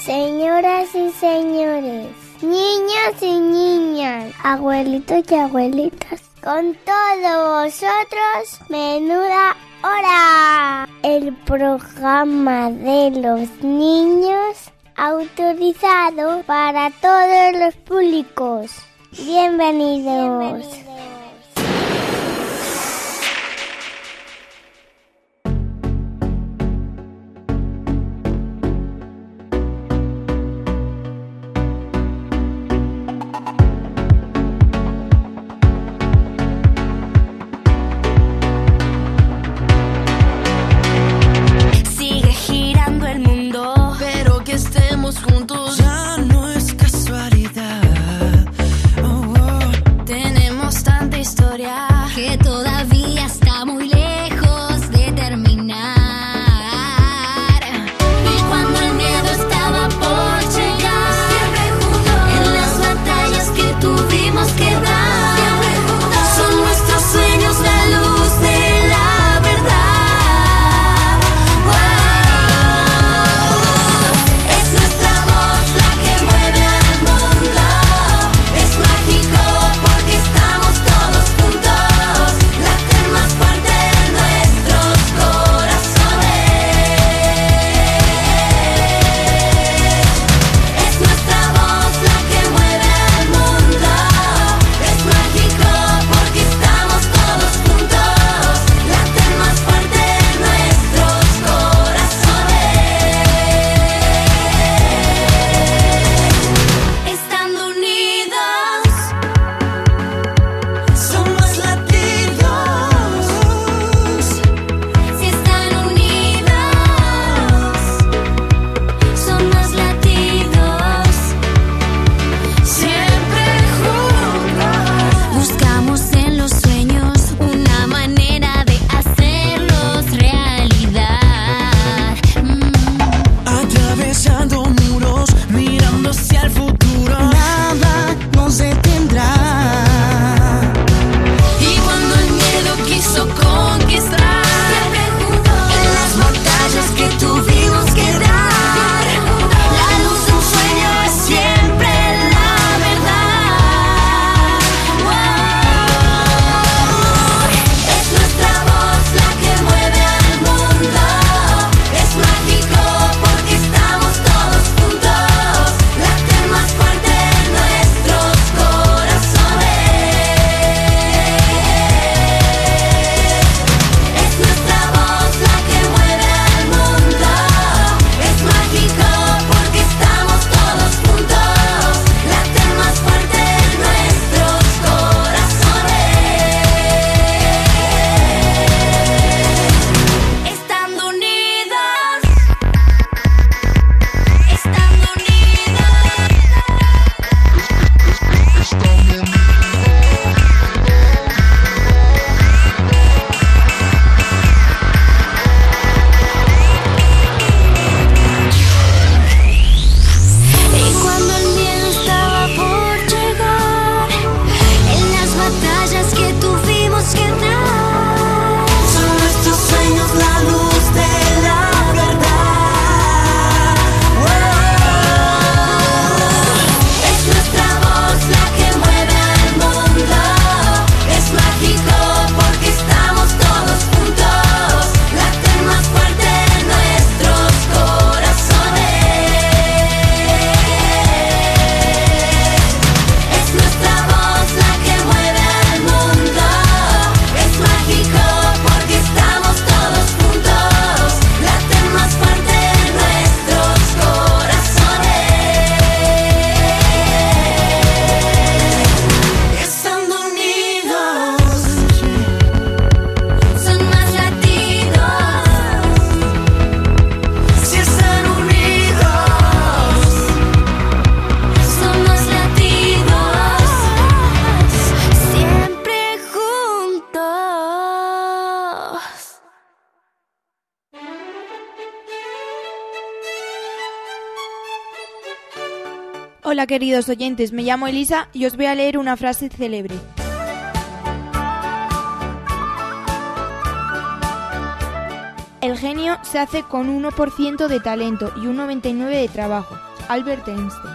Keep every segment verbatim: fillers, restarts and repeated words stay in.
Señoras y señores, niños y niñas, abuelitos y abuelitas, con todos vosotros, Menuda Hora, el programa de los niños autorizado para todos los públicos. Bienvenidos. Bienvenidos. Hola queridos oyentes, me llamo Elisa y os voy a leer una frase célebre. El genio se hace con uno por ciento de talento y un noventa y nueve por ciento de trabajo. Albert Einstein.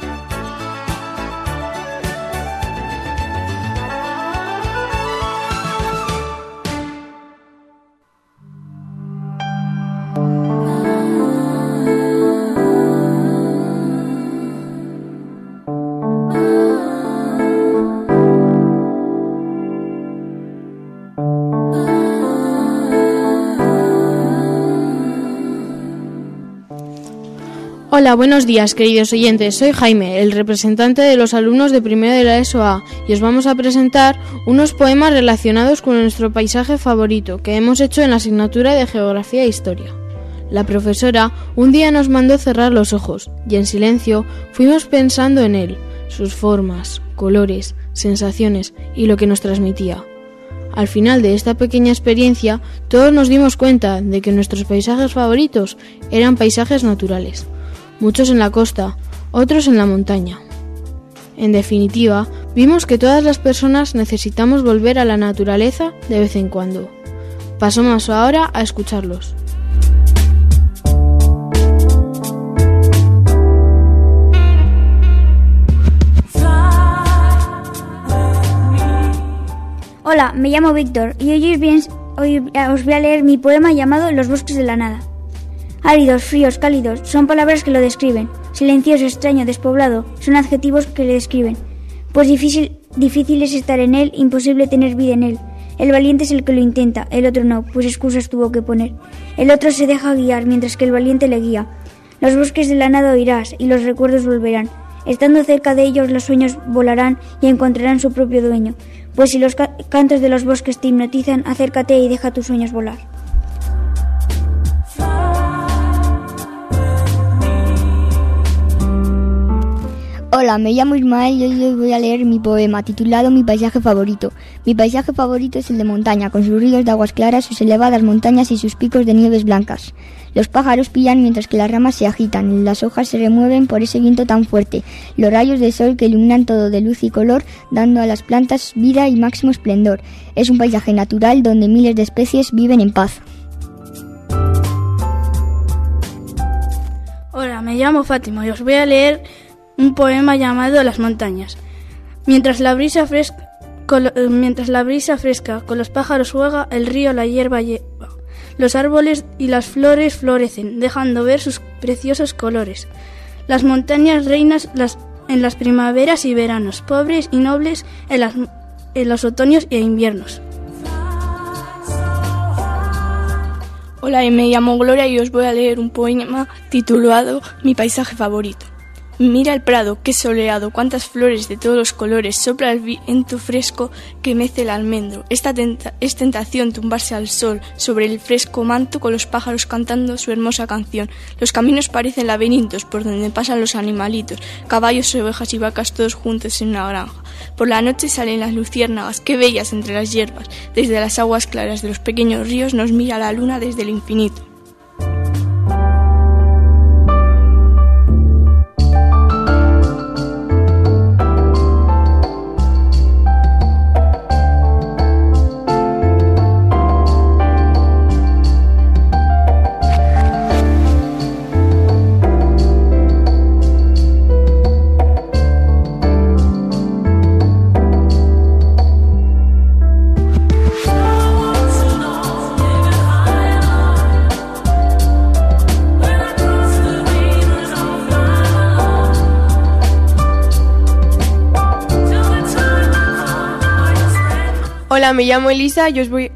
Hola, buenos días, queridos oyentes. Soy Jaime, el representante de los alumnos de primero de la ESO A, y os vamos a presentar unos poemas relacionados con nuestro paisaje favorito que hemos hecho en la asignatura de Geografía e Historia. La profesora un día nos mandó cerrar los ojos y en silencio fuimos pensando en él, sus formas, colores, sensaciones y lo que nos transmitía. Al final de esta pequeña experiencia, todos nos dimos cuenta de que nuestros paisajes favoritos eran paisajes naturales. Muchos en la costa, otros en la montaña. En definitiva, vimos que todas las personas necesitamos volver a la naturaleza de vez en cuando. Pasamos ahora a escucharlos. Hola, me llamo Víctor y hoy os, bien, hoy os voy a leer mi poema llamado Los bosques de la nada. Áridos, fríos, cálidos, son palabras que lo describen. Silencioso, extraño, despoblado, son adjetivos que le describen. Pues difícil, difícil es estar en él, imposible tener vida en él. El valiente es el que lo intenta, el otro no, pues excusas tuvo que poner. El otro se deja guiar, mientras que el valiente le guía. Los bosques de la nada oirás, y los recuerdos volverán. Estando cerca de ellos, los sueños volarán y encontrarán su propio dueño. Pues si los ca- cantos de los bosques te hipnotizan, acércate y deja tus sueños volar. Hola, me llamo Ismael y hoy os voy a leer mi poema titulado Mi paisaje favorito. Mi paisaje favorito es el de montaña, con sus ríos de aguas claras, sus elevadas montañas y sus picos de nieves blancas. Los pájaros pillan mientras que las ramas se agitan, las hojas se remueven por ese viento tan fuerte, los rayos de sol que iluminan todo de luz y color, dando a las plantas vida y máximo esplendor. Es un paisaje natural donde miles de especies viven en paz. Hola, me llamo Fátima y os voy a leer un poema llamado Las montañas. Mientras la brisa fresca, con, mientras la brisa fresca con los pájaros juega, el río la hierba lleva. Los árboles y las flores florecen, dejando ver sus preciosos colores. Las montañas reinas las, en las primaveras y veranos, pobres y nobles en, las, en los otoños e inviernos. Hola, me llamo Gloria y os voy a leer un poema titulado Mi paisaje favorito. Mira el prado, qué soleado, cuántas flores de todos los colores, sopla el viento fresco que mece el almendro. Esta tenta- es tentación tumbarse al sol, sobre el fresco manto con los pájaros cantando su hermosa canción. Los caminos parecen laberintos por donde pasan los animalitos, caballos, ovejas y vacas todos juntos en una granja. Por la noche salen las luciérnagas, qué bellas entre las hierbas. Desde las aguas claras de los pequeños ríos nos mira la luna desde el infinito. Hola, me llamo Elisa y os voy...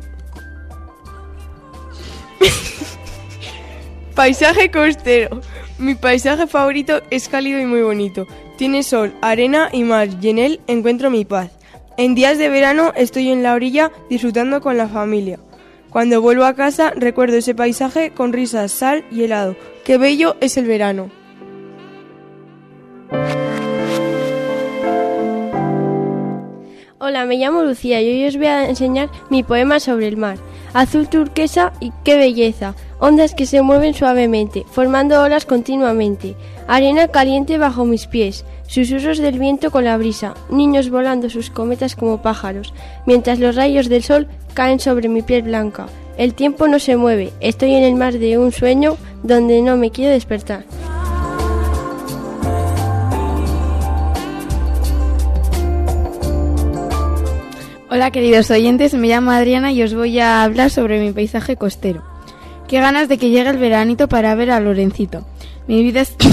Paisaje costero. Mi paisaje favorito es cálido y muy bonito. Tiene sol, arena y mar y en él encuentro mi paz. En días de verano estoy en la orilla disfrutando con la familia. Cuando vuelvo a casa recuerdo ese paisaje con risas, sal y helado. ¡Qué bello es el verano! Hola, me llamo Lucía y hoy os voy a enseñar mi poema sobre el mar. Azul turquesa y qué belleza, ondas que se mueven suavemente, formando olas continuamente, arena caliente bajo mis pies, susurros del viento con la brisa, niños volando sus cometas como pájaros, mientras los rayos del sol caen sobre mi piel blanca. El tiempo no se mueve, estoy en el mar de un sueño donde no me quiero despertar. Hola queridos oyentes, me llamo Adriana y os voy a hablar sobre mi paisaje costero. Qué ganas de que llegue el veranito para ver a Lorencito. Mi vida es...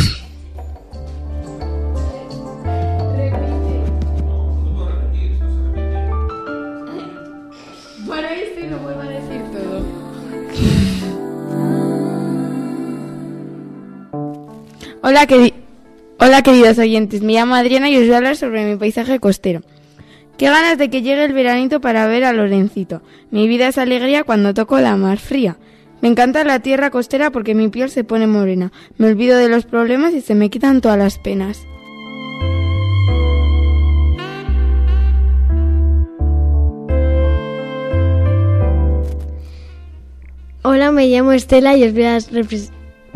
Para esto no vuelvo a decir todo. Hola, queri... Hola queridos oyentes, me llamo Adriana y os voy a hablar sobre mi paisaje costero. Qué ganas de que llegue el veranito para ver a Lorencito. Mi vida es alegría cuando toco la mar fría. Me encanta la tierra costera porque mi piel se pone morena. Me olvido de los problemas y se me quitan todas las penas. Hola, me llamo Estela y os voy a representar...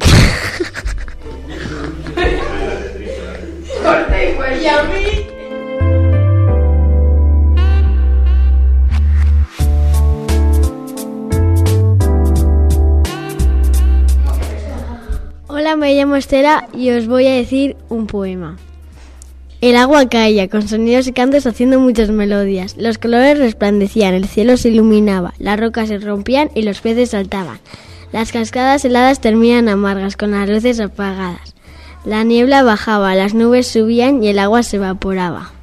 ¿Y a mí? Hola, me llamo Estela y os voy a decir un poema. El agua caía con sonidos y cantos haciendo muchas melodías. Los colores resplandecían, el cielo se iluminaba, las rocas se rompían y los peces saltaban. Las cascadas heladas terminan amargas con las luces apagadas. La niebla bajaba, las nubes subían y el agua se evaporaba.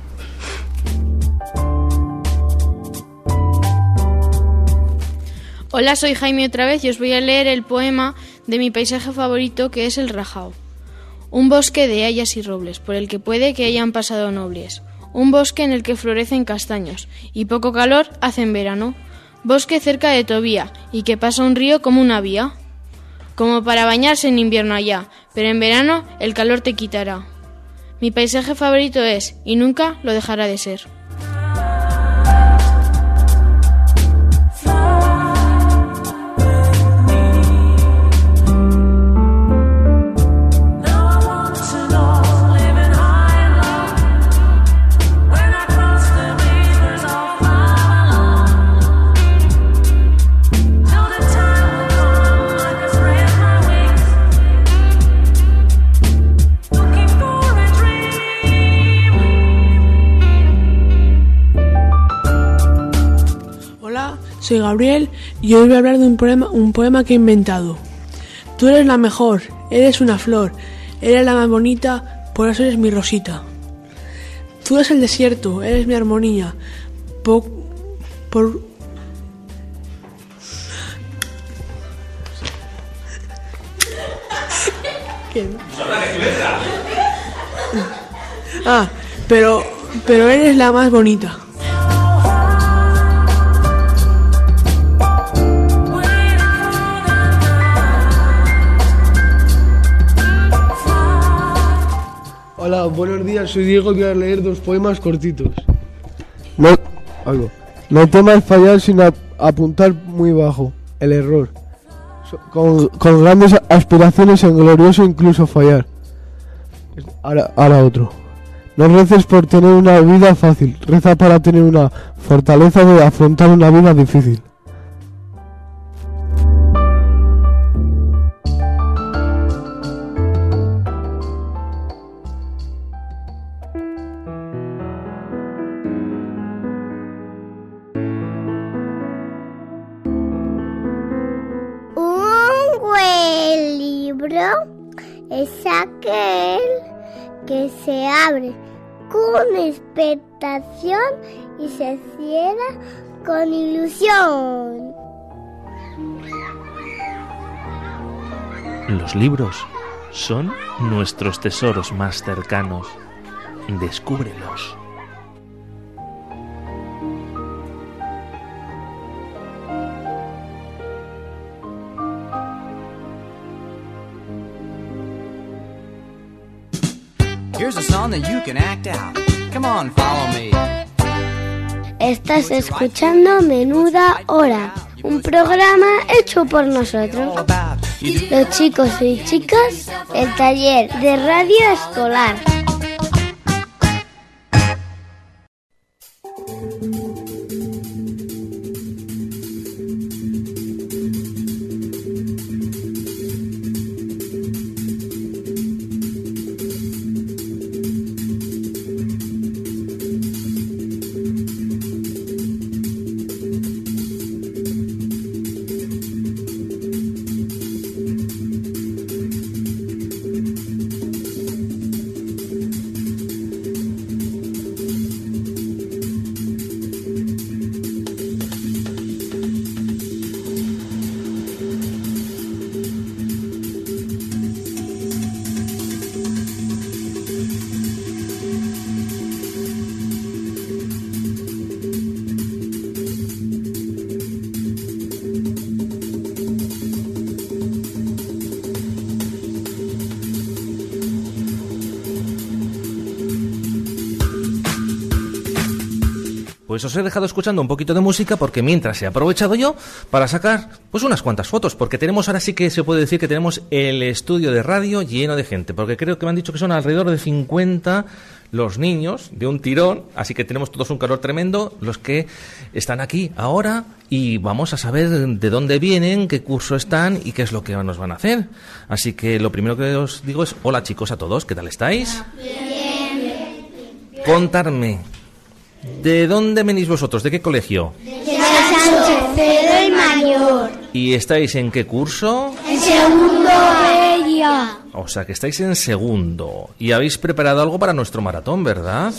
Hola, soy Jaime otra vez y os voy a leer el poema de mi paisaje favorito, que es el Rajao. Un bosque de hayas y robles, por el que puede que hayan pasado nobles. Un bosque en el que florecen castaños, y poco calor hace en verano. Bosque cerca de Tobía, y que pasa un río como una vía. Como para bañarse en invierno allá, pero en verano el calor te quitará. Mi paisaje favorito es, y nunca lo dejará de ser. Soy Gabriel y hoy voy a hablar de un poema, un poema que he inventado. Tú eres la mejor, eres una flor, eres la más bonita, por eso eres mi rosita. Tú eres el desierto, eres mi armonía, por... por... ¿Qué? Ah, pero, pero eres la más bonita. Hola, buenos días, soy Diego y voy a leer dos poemas cortitos. No, algo. No temas fallar sin ap- apuntar muy bajo, el error. So, con, con grandes aspiraciones en glorioso incluso fallar. Ahora, ahora otro. No reces por tener una vida fácil, reza para tener una fortaleza de afrontar una vida difícil. Es aquel que se abre con expectación y se cierra con ilusión. Los libros son nuestros tesoros más cercanos. Descúbrelos. Here's a song that you can act out. Come on, follow me. Estás escuchando Menuda Hora, un programa hecho por nosotros, los chicos y chicas, el taller de radio escolar. pues os he dejado escuchando un poquito de música porque mientras he aprovechado yo para sacar pues unas cuantas fotos, porque tenemos, ahora sí que se puede decir que tenemos el estudio de radio lleno de gente, porque creo que me han dicho que son alrededor de cincuenta los niños de un tirón, así que tenemos todos un calor tremendo, los que están aquí ahora, y vamos a saber de dónde vienen, qué curso están y qué es lo que nos van a hacer. Así que lo primero que os digo es, hola chicos a todos, ¿qué tal estáis? Bien. Contarme, ¿de dónde venís vosotros? ¿De qué colegio? De Sánchez Pedro el Mayor. ¿Y estáis en qué curso? En segundo ella. O sea, que estáis en segundo. Y habéis preparado algo para nuestro maratón, ¿verdad?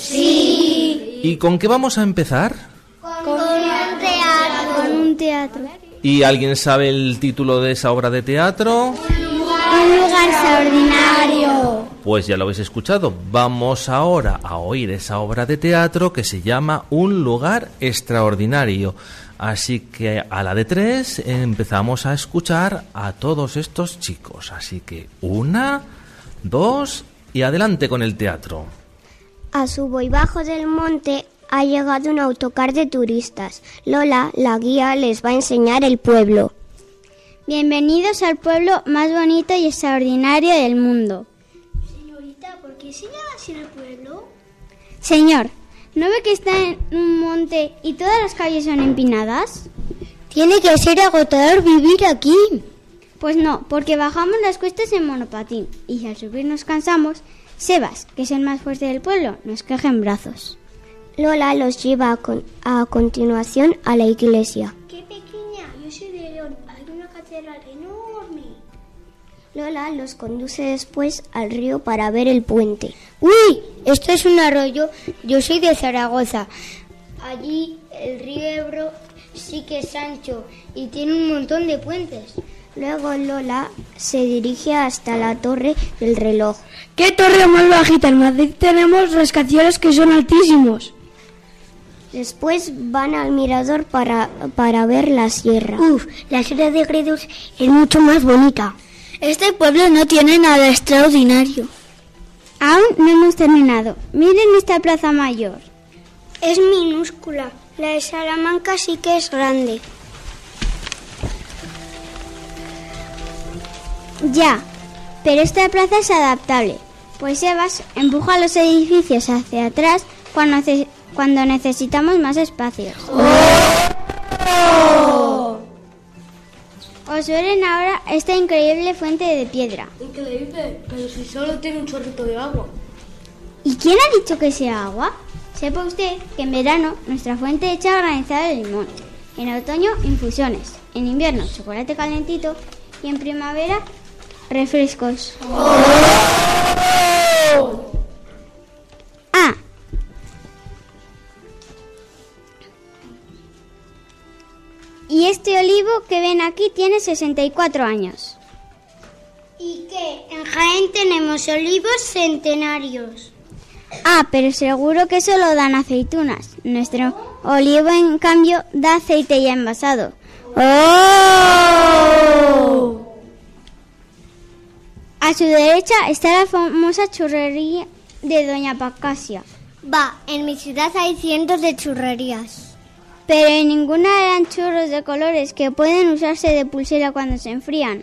Sí. ¿Y con qué vamos a empezar? Con un teatro. Con un teatro. ¿Y alguien sabe el título de esa obra de teatro? Un lugar extraordinario. Pues ya lo habéis escuchado. Vamos ahora a oír esa obra de teatro que se llama Un lugar extraordinario. Así que a la de tres empezamos a escuchar a todos estos chicos. Así que una, dos y adelante con el teatro. A subo y bajo del monte ha llegado un autocar de turistas. Lola, la guía, les va a enseñar el pueblo. Bienvenidos al pueblo más bonito y extraordinario del mundo. Señorita, ¿por qué se llama así el pueblo? Señor, ¿no ve que está en un monte y todas las calles son empinadas? Tiene que ser agotador vivir aquí. Pues no, porque bajamos las cuestas en monopatín y si al subir nos cansamos, Sebas, que es el más fuerte del pueblo, nos coge en brazos. Lola los lleva a, con- a continuación a la iglesia. ¡Qué pequeña! Yo soy de León. Hay una catedral enorme. Lola los conduce después al río para ver el puente. ¡Uy! Esto es un arroyo. Yo soy de Zaragoza. Allí el río Ebro sí que es ancho y tiene un montón de puentes. Luego Lola se dirige hasta la torre del reloj. ¡Qué torre más bajita! En Madrid tenemos rascacielos que son altísimos. Después van al mirador para, para ver la sierra. Uf, la sierra de Gredos es mucho más bonita. Este pueblo no tiene nada extraordinario. Aún no hemos terminado. Miren esta plaza mayor. Es minúscula. La de Salamanca sí que es grande. Ya, pero esta plaza es adaptable, pues Sebas empuja los edificios hacia atrás cuando, nece- cuando necesitamos más espacio. ¡Oh! Os verán ahora esta increíble fuente de piedra. Increíble, pero si solo tiene un chorrito de agua. ¿Y quién ha dicho que sea agua? Sepa usted que en verano nuestra fuente echa granizado de limón, en otoño infusiones, en invierno chocolate calentito y en primavera refrescos. ¡Oh! Ah, y este olivo que ven aquí tiene sesenta y cuatro años. ¿Y qué? En Jaén tenemos olivos centenarios. Ah, pero seguro que solo dan aceitunas. Nuestro olivo, en cambio, da aceite ya envasado. ¡Oh! A su derecha está la famosa churrería de Doña Pacasia. Va, en mi ciudad hay cientos de churrerías. Pero en ninguna eran churros de colores que pueden usarse de pulsera cuando se enfrían.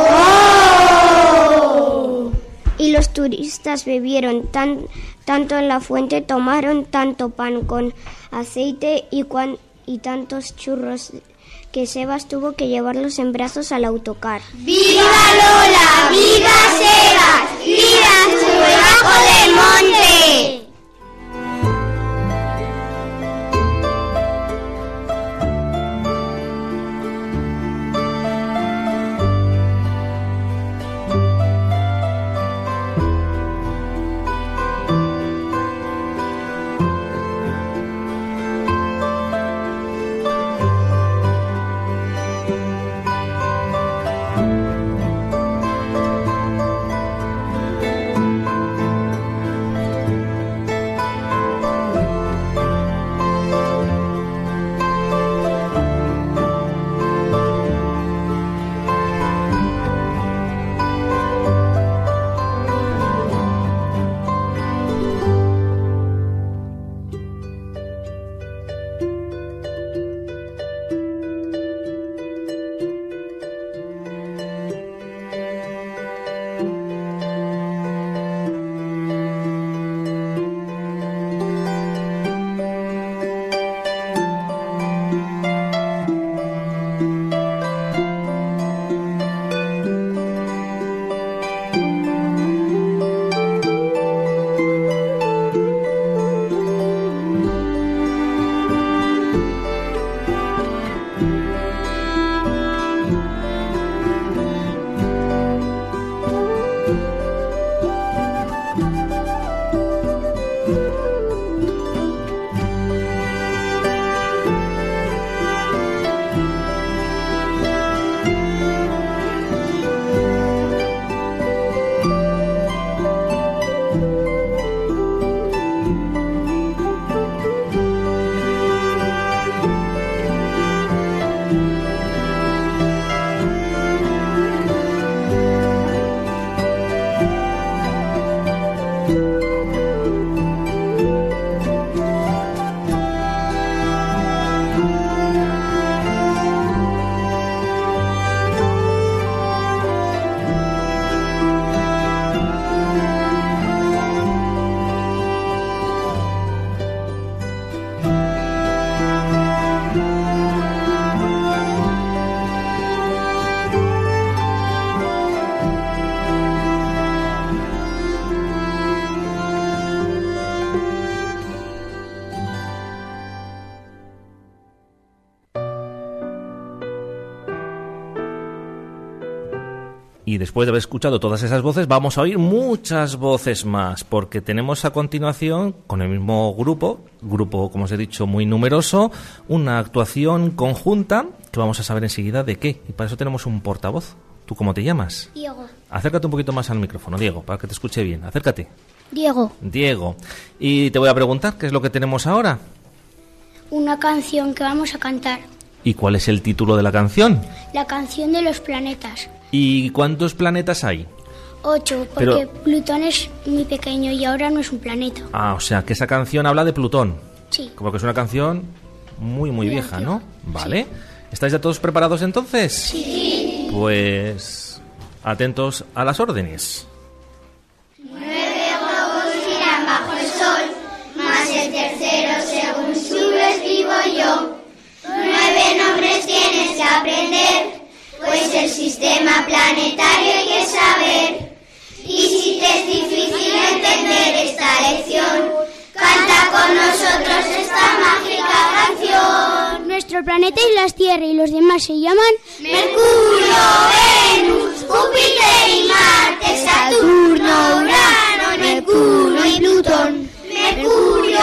¡Oh! y los turistas bebieron tan, tanto en la fuente, tomaron tanto pan con aceite y, cuan, y tantos churros que Sebas tuvo que llevarlos en brazos al autocar. ¡Viva Lola! ¡Viva Sebas! ¡Viva su debajo del monte! Y después de haber escuchado todas esas voces, vamos a oír muchas voces más, porque tenemos a continuación, con el mismo grupo, grupo, como os he dicho, muy numeroso, una actuación conjunta que vamos a saber enseguida de qué. Y para eso tenemos un portavoz. ¿Tú cómo te llamas? Diego. Acércate un poquito más al micrófono, Diego, para que te escuche bien. Acércate. Diego. Diego. Y te voy a preguntar, ¿qué es lo que tenemos ahora? Una canción que vamos a cantar. ¿Y cuál es el título de la canción? La canción de los planetas. ¿Y cuántos planetas hay? Ocho, porque Pero... Plutón es muy pequeño y ahora no es un planeta. Ah, o sea, que esa canción habla de Plutón. Sí. Como que es una canción muy, muy, muy vieja, antigua, ¿no? Vale. Sí. ¿Estáis ya todos preparados entonces? Sí. Pues atentos a las órdenes. Nueve globos giran bajo el sol, más el tercero según tú lo escribo yo. Nueve nombres tienes que aprender, pues el sistema planetario hay que saber. Y si te es difícil entender esta lección, canta con nosotros esta mágica canción. Nuestro planeta es la Tierra y los demás se llaman Mercurio, Venus, Júpiter y Marte, Saturno, Urano, Neptuno y Plutón. Mercurio,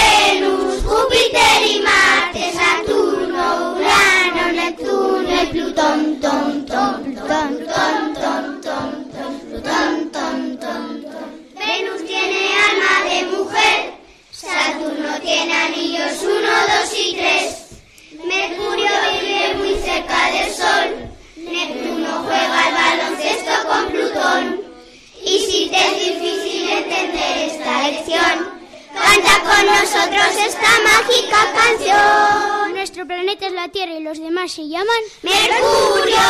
Venus, Júpiter y Marte, Saturno, Urano, Neptuno y Plutón. Ton, ton, Plutón, ton, ton, ton, Plutón, ton, ton, ton. Venus tiene alma de mujer, Saturno tiene anillos uno, dos y tres. Mercurio vive muy cerca del Sol, Neptuno juega al baloncesto con Plutón. Y si te es difícil entender esta lección, canta con nosotros esta mágica canción. Nuestro planeta es la Tierra y los demás se llaman Mercurio,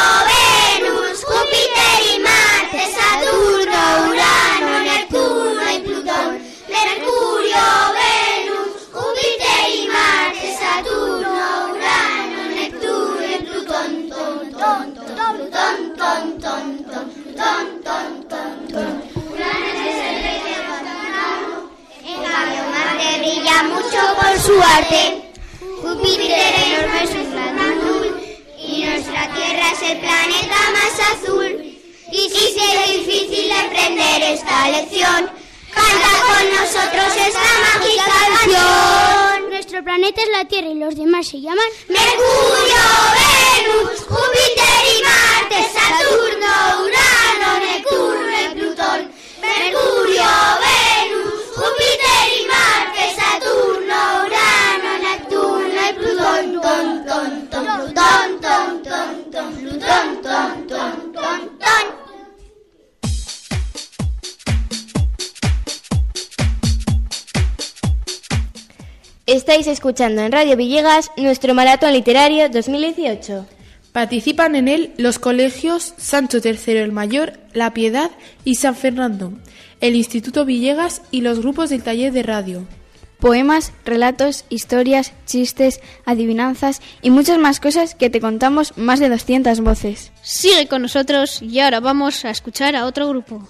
Venus, Júpiter y Marte, Saturno, Urano, Neptuno y Plutón. Mercurio, Venus, Júpiter y Marte, Saturno, Urano, Neptuno y Plutón. Ton, ton, ton, Plutón, ton, ton, ton, Plutón, ton, ton, ton. Urano es el rey de Saturno, en cambio Marte brilla mucho por su arte. Júpiter enorme es un plan azul y nuestra Tierra es el planeta más azul. Y si es difícil aprender esta lección, canta con nosotros esta mágica canción. Nuestro planeta es la Tierra y los demás se llaman Mercurio, Venus, Júpiter y Marte, Saturno, Urano, Neptuno y Plutón. Mercurio, Venus, Júpiter y Marte, Saturno, Urano, Neptuno y Plutón. Ton, ton, ton, Plutón, ton, ton, ton, Plutón, ton, ton, ton, ton. Estáis escuchando en Radio Villegas nuestro Maratón Literario dos mil dieciocho. Participan en él los colegios Sancho tercero el Mayor, La Piedad y San Fernando, el Instituto Villegas y los grupos del taller de radio. Poemas, relatos, historias, chistes, adivinanzas y muchas más cosas que te contamos más de doscientas voces. Sigue con nosotros y ahora vamos a escuchar a otro grupo.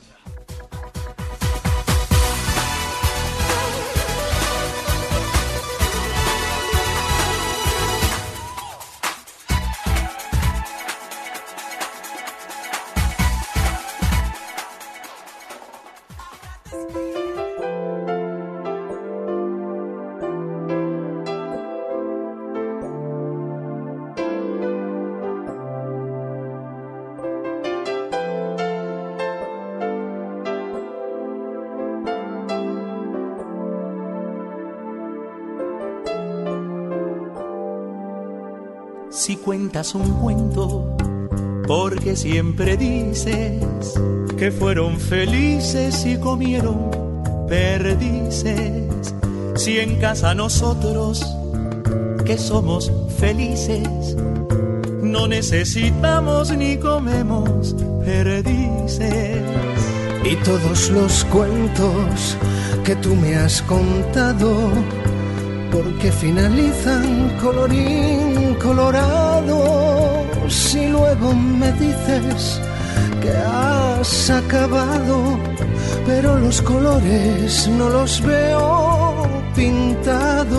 Si cuentas un cuento, porque siempre dices que fueron felices y comieron perdices. Si en casa nosotros, que somos felices, no necesitamos ni comemos perdices. Y todos los cuentos que tú me has contado, porque finalizan colorín colorado. Si luego me dices que has acabado, pero los colores no los veo pintados.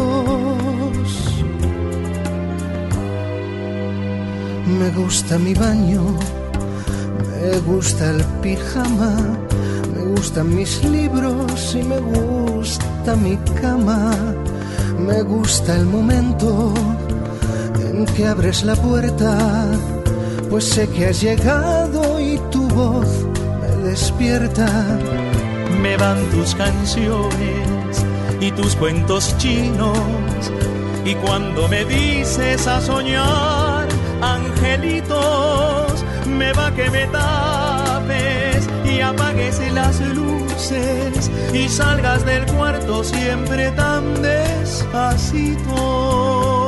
Me gusta mi baño, Me gusta el pijama, me gustan mis libros y me gusta mi cama. Me gusta el momento en que abres la puerta, pues sé que has llegado y tu voz me despierta. Me van tus canciones y tus cuentos chinos, y cuando me dices a soñar, angelitos, me va que me tapes y apagues las luces y salgas del cuarto siempre tan despacito.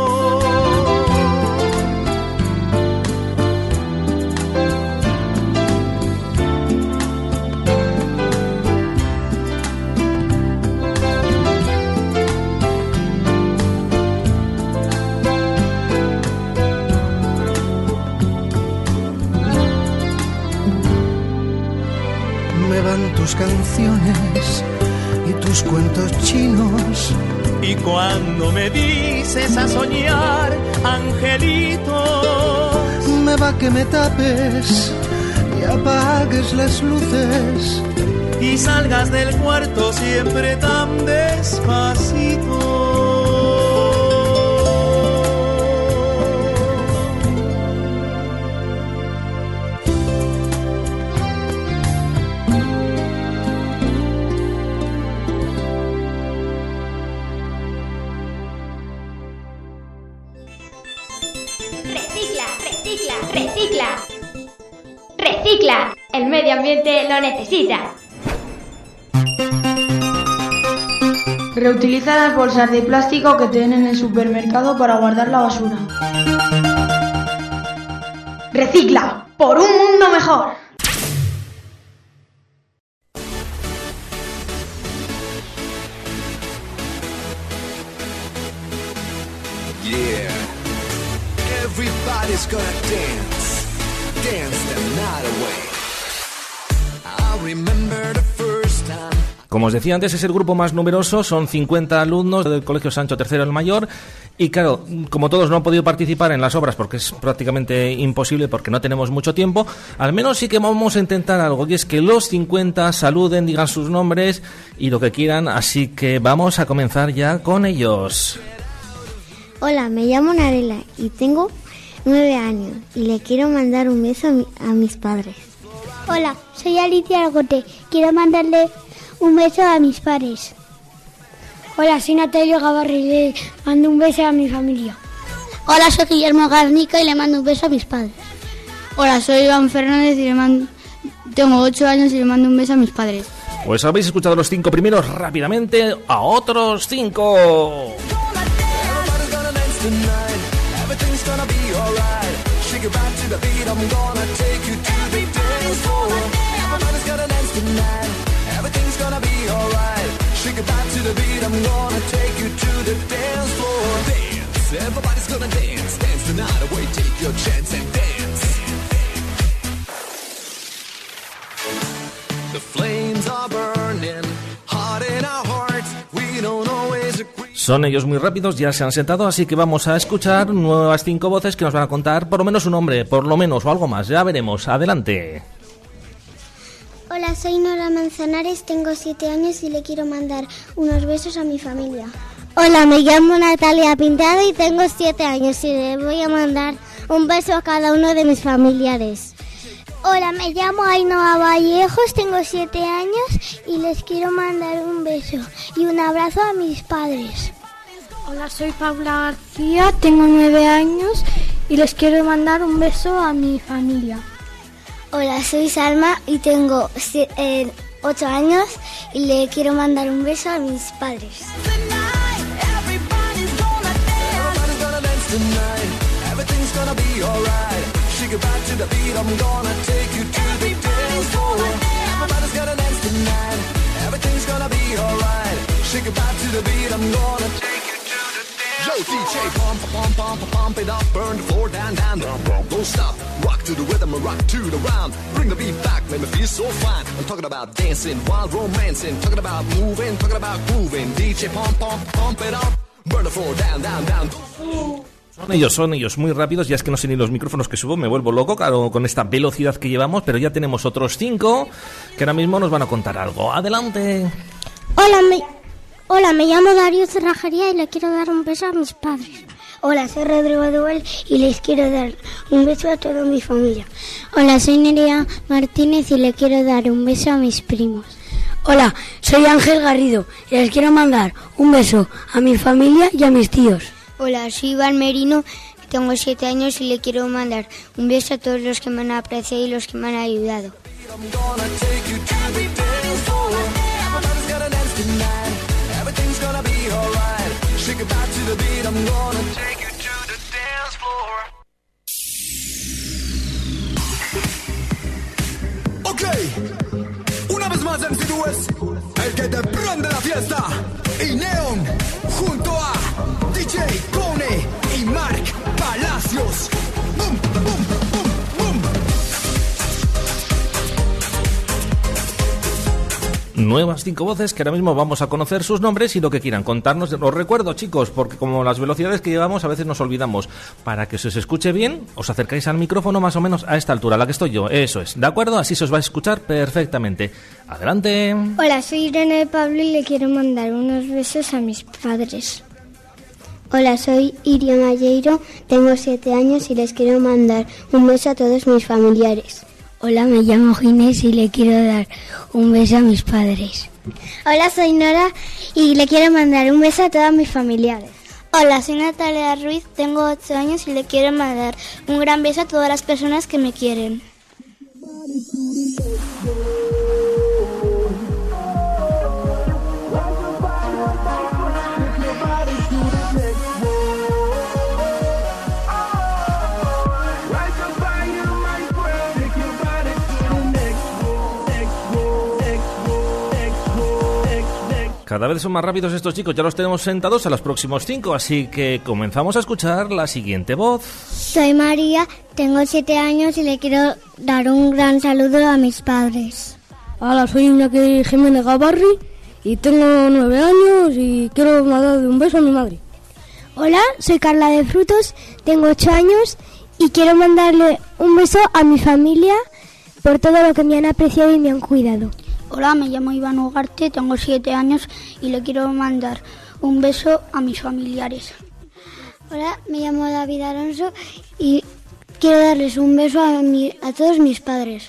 Tus canciones y tus cuentos chinos, y cuando me dices a soñar, angelito, me va que me tapes y apagues las luces y salgas del cuarto siempre tan despacito. Recicla, el medio ambiente lo necesita. Reutiliza las bolsas de plástico que te den en el supermercado para guardar la basura. Recicla, por un mundo mejor. Yeah, everybody's gonna dance. Como os decía antes, es el grupo más numeroso, son cincuenta alumnos del Colegio Sancho tercero el Mayor. Y claro, como todos no han podido participar en las obras porque es prácticamente imposible, porque no tenemos mucho tiempo, al menos sí que vamos a intentar algo, y es que los cincuenta saluden, digan sus nombres y lo que quieran, así que vamos a comenzar ya con ellos. Hola, me llamo Narela y tengo nueve años y le quiero mandar un beso a, mi, a mis padres. Hola, soy Alicia Algote. Quiero mandarle un beso a mis padres. Hola, soy Natalia Gavarri y le mando un beso a mi familia. Hola, soy Guillermo Garnica y le mando un beso a mis padres. Hola, soy Iván Fernández y le mando, tengo ocho años y le mando un beso a mis padres. Pues habéis escuchado los cinco primeros, rápidamente a otros cinco. Everything's gonna be alright. Shake it back to the beat. I'm gonna take you to the dance floor. Everybody's gonna dance tonight. Everything's gonna be alright. Shake it back to the beat. I'm gonna take you to the dance floor. Dance. Everybody's gonna dance. Dance the night away. Take your chance and dance. The flames are burning hot in our hearts. We don't always agree. Son ellos muy rápidos, ya se han sentado, así que vamos a escuchar nuevas cinco voces que nos van a contar por lo menos un nombre, por lo menos, o algo más, ya veremos. Adelante. Hola, soy Nora Manzanares, tengo siete años y le quiero mandar unos besos a mi familia. Hola, me llamo Natalia Pintado y tengo siete años y le voy a mandar un beso a cada uno de mis familiares. Hola, me llamo Ainhoa Vallejos, tengo siete años y les quiero mandar un beso y un abrazo a mis padres. Hola, soy Paula García, tengo nueve años y les quiero mandar un beso a mi familia. Hola, soy Salma y tengo eh, ocho años y le quiero mandar un beso a mis padres. Shake it back to the beat, I'm gonna take you to the dance floor. Everybody's gonna dance tonight. Everything's gonna be alright. Shake it back to the beat, I'm gonna take you to the dance floor. Yo, D J, pump, pump, pump, pump it up, burn the floor down, down, down, down. Don't stop, rock to the rhythm and rock to the rhyme. Bring the beat back, make me feel so fine. I'm talking about dancing, wild romancing, talking about moving, talking about grooving. D J, pump, pump, pump it up, burn the floor down, down, down. Son ellos, son ellos, muy rápidos. Ya es que no sé ni los micrófonos que subo, me vuelvo loco, claro, con esta velocidad que llevamos. Pero ya tenemos otros cinco que ahora mismo nos van a contar algo. ¡Adelante! Hola, me, hola, me llamo Darío Cerrajería y le quiero dar un beso a mis padres. Hola, soy Rodrigo Duval y les quiero dar un beso a toda mi familia. Hola, soy Nerea Martínez y le quiero dar un beso a mis primos. Hola, soy Ángel Garrido y les quiero mandar un beso a mi familia y a mis tíos. Hola, soy Iván Merino, tengo siete años y le quiero mandar un beso a todos los que me han apreciado y los que me han ayudado. Ok, una vez más M C Dues, el que te prende la fiesta, y Neon junto a D J Cone y Mark Palacios. Boom, boom, boom, boom. Nuevas cinco voces que ahora mismo vamos a conocer sus nombres y lo que quieran contarnos. Os recuerdo, chicos, porque como las velocidades que llevamos a veces nos olvidamos. Para que se os escuche bien, os acercáis al micrófono más o menos a esta altura, a la que estoy yo. Eso es, ¿de acuerdo? Así se os va a escuchar perfectamente. Adelante. Hola, soy Irene de Pablo y le quiero mandar unos besos a mis padres. Hola, soy Iria Malleiro, tengo siete años y les quiero mandar un beso a todos mis familiares. Hola, me llamo Ginés y le quiero dar un beso a mis padres. Hola, soy Nora y le quiero mandar un beso a todos mis familiares. Hola, soy Natalia Ruiz, tengo ocho años y le quiero mandar un gran beso a todas las personas que me quieren. Cada vez son más rápidos estos chicos, ya los tenemos sentados a los próximos cinco, así que comenzamos a escuchar la siguiente voz. Soy María, tengo siete años y le quiero dar un gran saludo a mis padres. Hola, soy Iñaki Jiménez Gavarri y tengo nueve años y quiero mandar un beso a mi madre. Hola, soy Carla de Frutos, tengo ocho años y quiero mandarle un beso a mi familia por todo lo que me han apreciado y me han cuidado. Hola, me llamo Iván Ugarte, tengo siete años y le quiero mandar un beso a mis familiares. Hola, me llamo David Alonso y quiero darles un beso a, mi, a todos mis padres.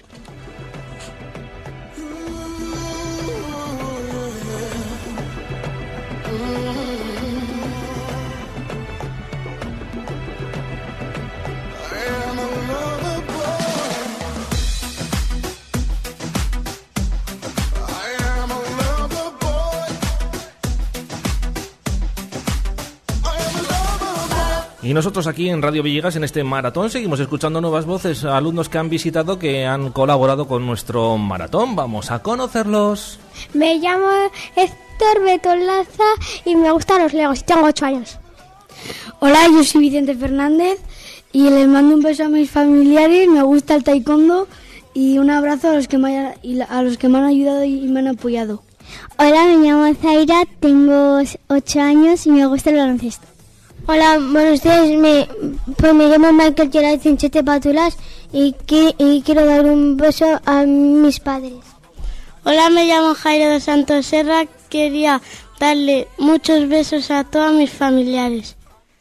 Y nosotros aquí en Radio Villegas, en este maratón, seguimos escuchando nuevas voces, alumnos que han visitado, que han colaborado con nuestro maratón. Vamos a conocerlos. Me llamo Héctor Betolaza y me gustan los legos y tengo ocho años. Hola, yo soy Vicente Fernández y les mando un beso a mis familiares, me gusta el taekwondo y un abrazo a los que me, a los que me han ayudado y me han apoyado. Hola, me llamo Zaira, tengo ocho años y me gusta el baloncesto. Hola, buenos días, me, pues me llamo Michael Gerard Cinchete Patulas y, que, y quiero dar un beso a mis padres. Hola, me llamo Jairo de Santos Serra, quería darle muchos besos a todos mis familiares.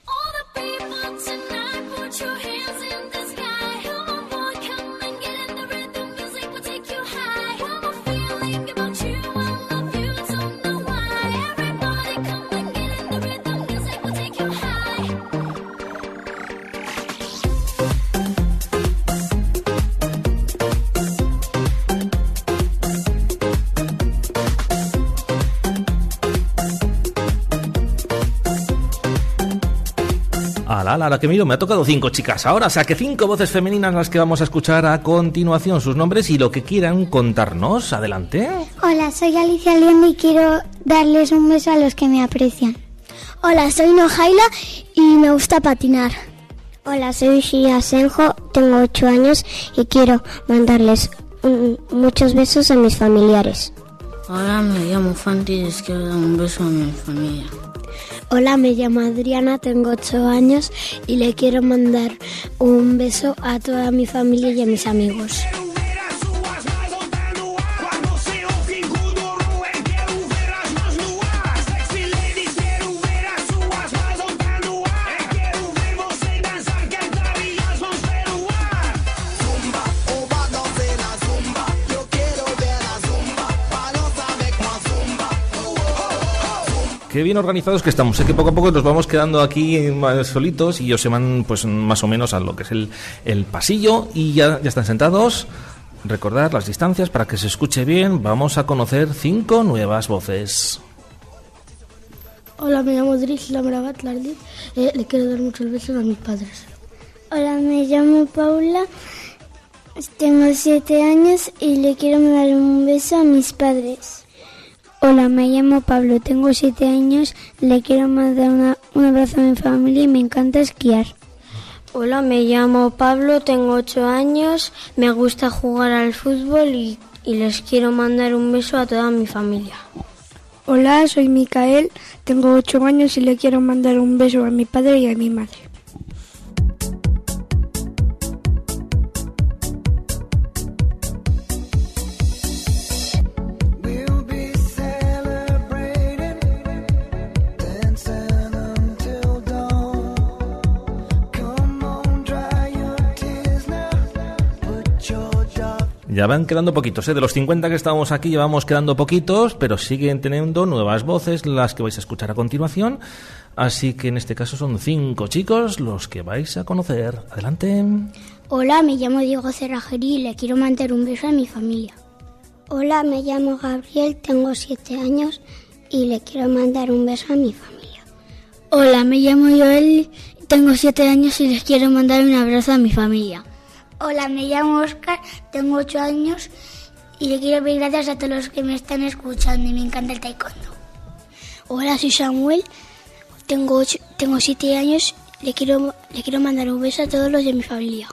A la, la que miro, me ha tocado cinco chicas ahora, o sea que cinco voces femeninas las que vamos a escuchar a continuación, sus nombres y lo que quieran contarnos. Adelante. Hola, soy Alicia Liendo y quiero darles un beso a los que me aprecian. Hola, soy Nojaila y me gusta patinar. Hola, soy Shia Senjo, tengo ocho años y quiero mandarles un, muchos besos a mis familiares. Hola, me llamo Fanti y les quiero dar un beso a mi familia. Hola, me llamo Adriana, tengo ocho años y le quiero mandar un beso a toda mi familia y a mis amigos. Qué bien organizados que estamos, sé que poco a poco nos vamos quedando aquí más solitos y ellos se van pues más o menos a lo que es el, el pasillo y ya, ya están sentados. Recordad las distancias para que se escuche bien. Vamos a conocer cinco nuevas voces. Hola, me llamo Dris Lamrabat Lardi. Eh, le quiero dar muchos besos a mis padres. Hola, me llamo Paula, tengo siete años y le quiero mandar un beso a mis padres. Hola, me llamo Pablo, tengo siete años, le quiero mandar una, un abrazo a mi familia y me encanta esquiar. Hola, me llamo Pablo, tengo ocho años, me gusta jugar al fútbol y, y les quiero mandar un beso a toda mi familia. Hola, soy Micael, tengo ocho años y le quiero mandar un beso a mi padre y a mi madre. Ya van quedando poquitos, ¿eh? De los cincuenta que estamos aquí llevamos quedando poquitos, pero siguen teniendo nuevas voces las que vais a escuchar a continuación. Así que en este caso son cinco chicos los que vais a conocer. Adelante. Hola, me llamo Diego Cerrajeri y le quiero mandar un beso a mi familia. Hola, me llamo Gabriel, tengo siete años y le quiero mandar un beso a mi familia. Hola, me llamo Joel, tengo siete años y les quiero mandar un abrazo a mi familia. Hola, me llamo Oscar, tengo ocho años y le quiero pedir gracias a todos los que me están escuchando y me encanta el taekwondo. Hola, soy Samuel, tengo ocho, tengo siete años, le quiero, le quiero mandar un beso a todos los de mi familia.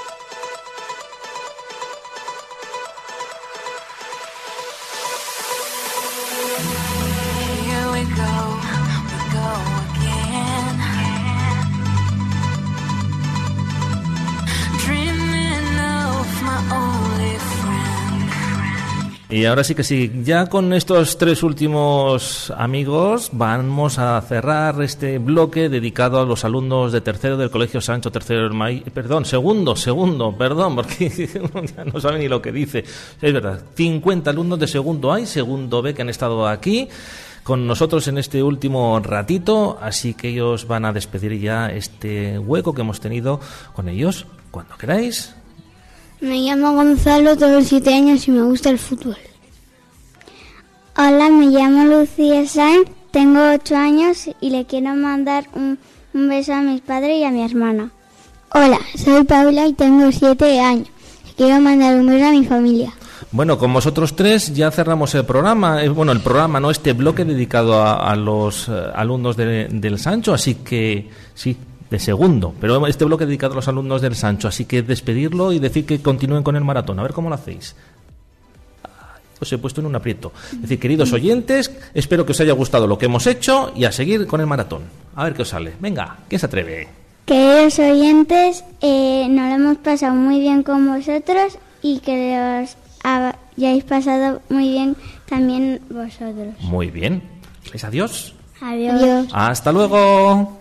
Y ahora sí que sí, ya con estos tres últimos amigos vamos a cerrar este bloque dedicado a los alumnos de tercero del Colegio Sancho Tercero del Maíz, perdón, segundo, segundo, perdón, porque uno ya no sabe ni lo que dice. Es verdad, cincuenta alumnos de segundo A y segundo B que han estado aquí con nosotros en este último ratito, así que ellos van a despedir ya este hueco que hemos tenido con ellos. Cuando queráis. Me llamo Gonzalo, tengo siete años y me gusta el fútbol. Hola, me llamo Lucía Sainz, tengo ocho años y le quiero mandar un, un beso a mis padres y a mi hermana. Hola, soy Paula y tengo siete años. Le quiero mandar un beso a mi familia. Bueno, con vosotros tres ya cerramos el programa, eh, bueno, el programa, no este bloque dedicado a, a los eh, alumnos de, del Sancho, así que sí, de segundo, pero este bloque dedicado a los alumnos del Sancho, así que despedirlo y decir que continúen con el maratón, a ver cómo lo hacéis. Os he puesto en un aprieto. Es decir, queridos oyentes, espero que os haya gustado lo que hemos hecho y a seguir con el maratón. A ver qué os sale. Venga, ¿quién se atreve? Queridos oyentes, eh, nos lo hemos pasado muy bien con vosotros y que os hayáis pasado muy bien también vosotros. Muy bien. ¿Es adiós? Adiós. Adiós. Hasta luego.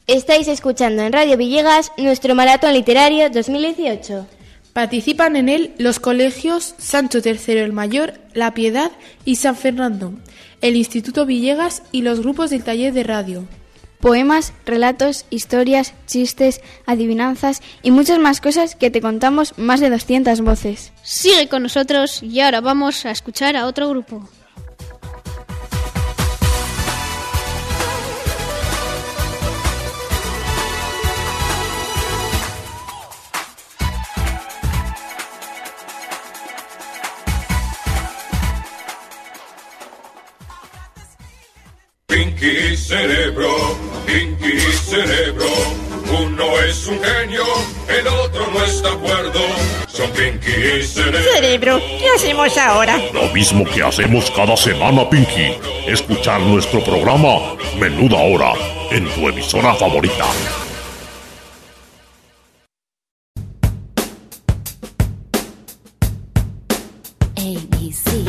Estáis escuchando en Radio Villegas nuestro Maratón Literario dos mil dieciocho. Participan en él los colegios Sancho tercero el Mayor, La Piedad y San Fernando, el Instituto Villegas y los grupos del taller de radio. Poemas, relatos, historias, chistes, adivinanzas y muchas más cosas que te contamos más de doscientas voces. Sigue con nosotros y ahora vamos a escuchar a otro grupo. Pinky Cerebro, Pinky Cerebro, uno es un genio, el otro no está de acuerdo. Son Pinky y Cerebro. Cerebro, ¿qué hacemos ahora? Lo mismo que hacemos cada semana, Pinky. Escuchar nuestro programa Menuda Hora en tu emisora favorita. A B C.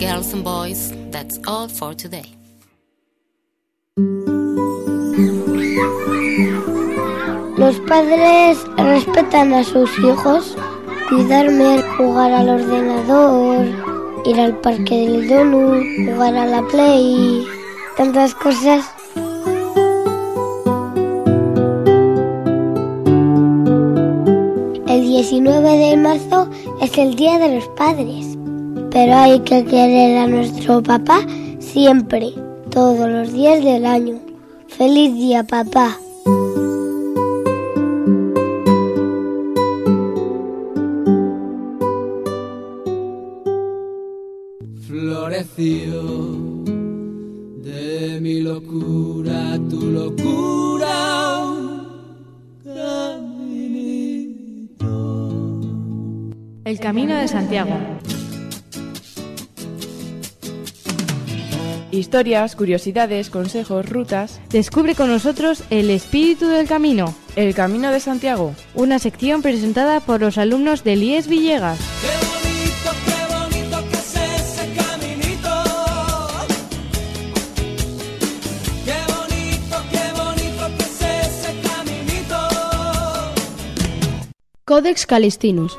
girls and boys, that's all for today. Los padres respetan a sus hijos, cuidarme, jugar al ordenador, ir al parque del donut, jugar a la play, tantas cosas. El diecinueve de marzo es el Día de los Padres, pero hay que querer a nuestro papá siempre, todos los días del año. ¡Feliz día, papá! Floreció de mi locura tu locura, caminito. El Camino de Santiago. Historias, curiosidades, consejos, rutas. Descubre con nosotros el espíritu del camino. El Camino de Santiago. Una sección presentada por los alumnos del I E S Villegas. Codex Calistinus.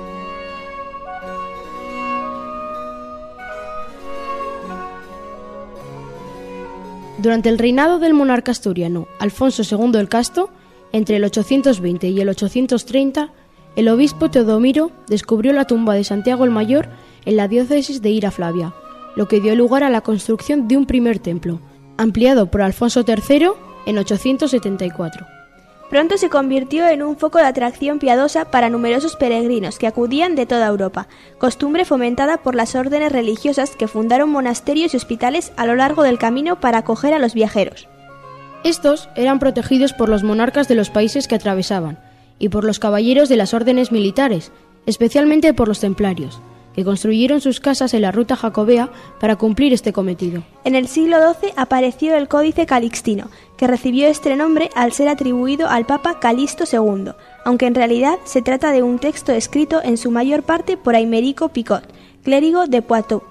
Durante el reinado del monarca asturiano Alfonso segundo el Casto, entre el ochocientos veinte y el ochocientos treinta, el obispo Teodomiro descubrió la tumba de Santiago el Mayor en la diócesis de Ira Flavia, lo que dio lugar a la construcción de un primer templo, ampliado por Alfonso tercero en ochocientos setenta y cuatro. Pronto se convirtió en un foco de atracción piadosa para numerosos peregrinos que acudían de toda Europa, costumbre fomentada por las órdenes religiosas que fundaron monasterios y hospitales a lo largo del camino para acoger a los viajeros. Estos eran protegidos por los monarcas de los países que atravesaban y por los caballeros de las órdenes militares, especialmente por los templarios, que construyeron sus casas en la ruta jacobea para cumplir este cometido. En el siglo doce apareció el Códice Calixtino, que recibió este nombre al ser atribuido al Papa Calixto segundo, aunque en realidad se trata de un texto escrito en su mayor parte por Aymerico Picot, clérigo de Poitou.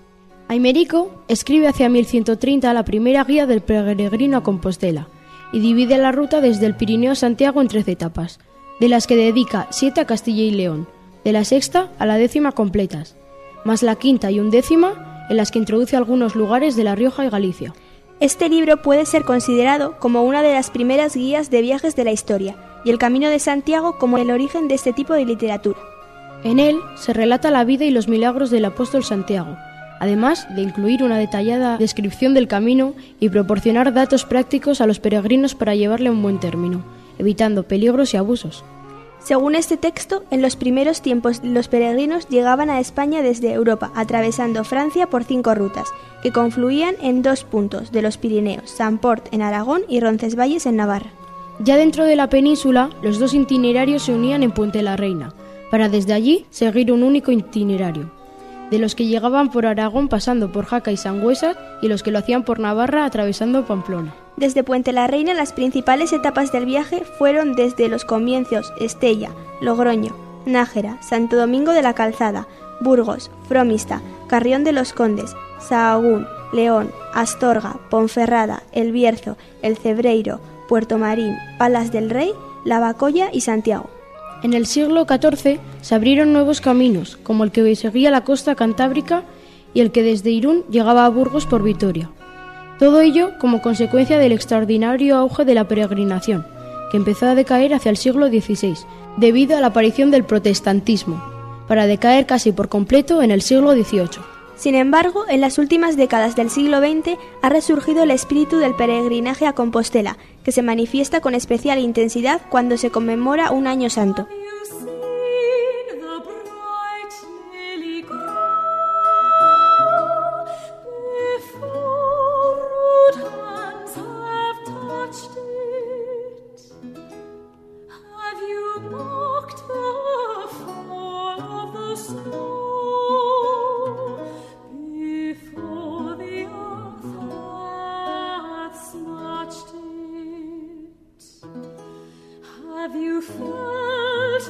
Aymerico escribe hacia mil ciento treinta la primera guía del peregrino a Compostela y divide la ruta desde el Pirineo a Santiago en trece etapas, de las que dedica siete a Castilla y León, de la sexta a la décima completas, más la quinta y undécima en las que introduce algunos lugares de La Rioja y Galicia. Este libro puede ser considerado como una de las primeras guías de viajes de la historia, y el Camino de Santiago como el origen de este tipo de literatura. En él se relata la vida y los milagros del apóstol Santiago, además de incluir una detallada descripción del camino y proporcionar datos prácticos a los peregrinos para llevarle a un buen término, evitando peligros y abusos. Según este texto, en los primeros tiempos los peregrinos llegaban a España desde Europa, atravesando Francia por cinco rutas, que confluían en dos puntos de los Pirineos, Samport en Aragón y Roncesvalles en Navarra. Ya dentro de la península, los dos itinerarios se unían en Puente la Reina, para desde allí seguir un único itinerario, de los que llegaban por Aragón pasando por Jaca y Sangüesa y los que lo hacían por Navarra atravesando Pamplona. Desde Puente la Reina las principales etapas del viaje fueron desde los comienzos Estella, Logroño, Nájera, Santo Domingo de la Calzada, Burgos, Fromista, Carrión de los Condes, Sahagún, León, Astorga, Ponferrada, El Bierzo, El Cebreiro, Puerto Marín, Palas del Rey, Lavacolla y Santiago. En el siglo catorce se abrieron nuevos caminos, como el que seguía la costa cantábrica y el que desde Irún llegaba a Burgos por Vitoria. Todo ello como consecuencia del extraordinario auge de la peregrinación, que empezó a decaer hacia el siglo dieciséis, debido a la aparición del protestantismo, para decaer casi por completo en el siglo dieciocho. Sin embargo, en las últimas décadas del siglo veinte ha resurgido el espíritu del peregrinaje a Compostela, que se manifiesta con especial intensidad cuando se conmemora un año santo. Have you felt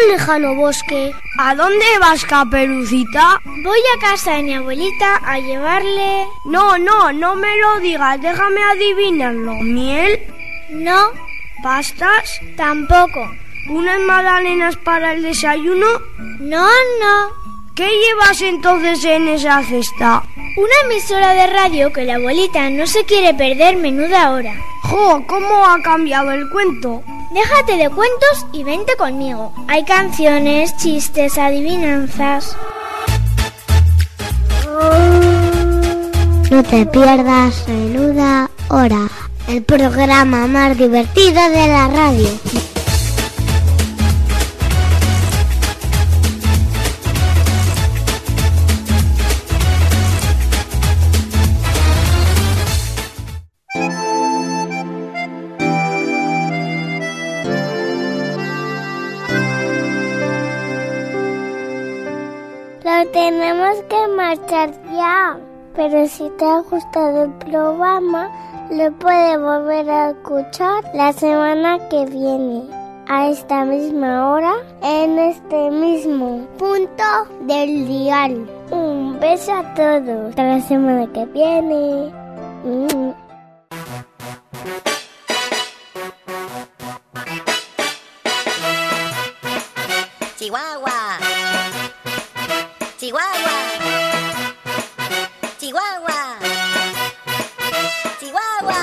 un lejano bosque. ¿A dónde vas, Caperucita? Voy a casa de mi abuelita a llevarle... No, no, no me lo digas, déjame adivinarlo. ¿Miel? No. ¿Pastas? Tampoco. ¿Unas magdalenas para el desayuno? No, no. ¿Qué llevas entonces en esa cesta? Una emisora de radio que la abuelita no se quiere perder menuda hora. ¡Jo! ¿Cómo ha cambiado el cuento? Déjate de cuentos y vente conmigo. Hay canciones, chistes, adivinanzas. No te pierdas Menuda Hora, el programa más divertido de la radio. Pero tenemos que marchar ya. Pero si te ha gustado el programa, lo puedes volver a escuchar la semana que viene, a esta misma hora, en este mismo punto del dial. Un beso a todos. Hasta la semana que viene. Mm. Chihuahua. Chihuahua. Chihuahua. Chihuahua.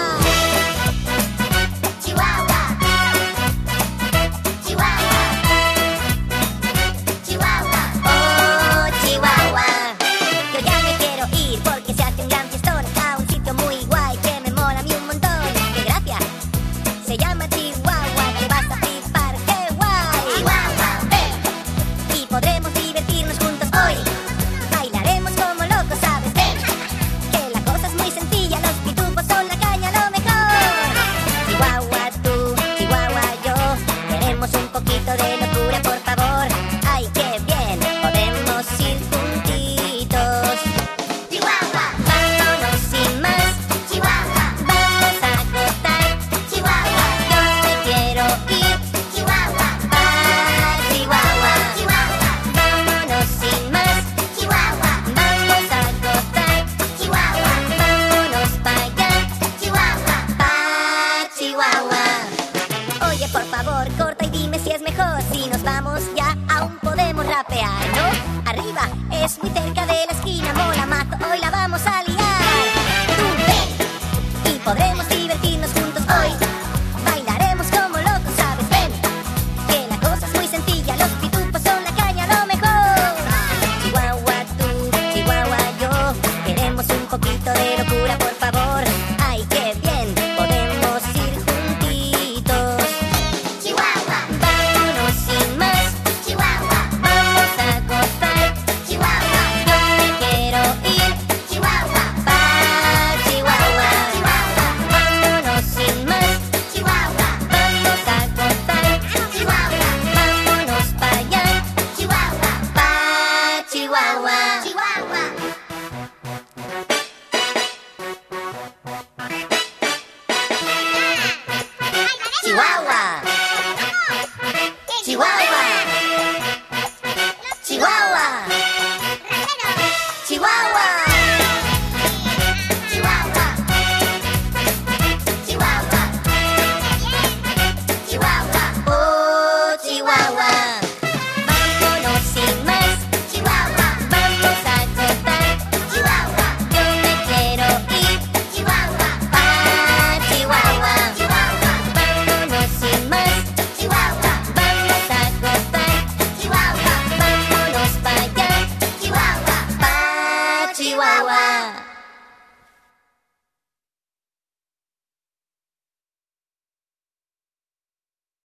Chihuahua. Chihuahua. Chihuahua. Oh, Chihuahua. Yo ya me quiero ir porque se hace un gran fiestón a un sitio muy guay que me mola a mí un montón. ¡Qué gracia! Se llama Chihuahua, te vas a flipar, ¡qué guay! Chihuahua, ven y podremos divertirnos juntos hoy. Bailaremos como locos, ¿sabes? Ven, que la cosa es muy sencilla, los pitufos son la caña, lo mejor. Chihuahua tú, Chihuahua yo, queremos un poquito de locura, por favor. ¡Ay, qué bien! Podemos ir juntitos. Chihuahua, vámonos sin más. Chihuahua, vamos a cortar. Chihuahua, yo me quiero ir. Chihuahua, pa Chihuahua. Chihuahua, vámonos sin más. Chihuahua, vamos a cortar. Chihuahua, vámonos pa allá. Chihuahua, pa Chihuahua. Oye, por favor, corta y dime si es mejor. Si nos vamos ya, aún podemos rapear, ¿no? Arriba, es muy cerca de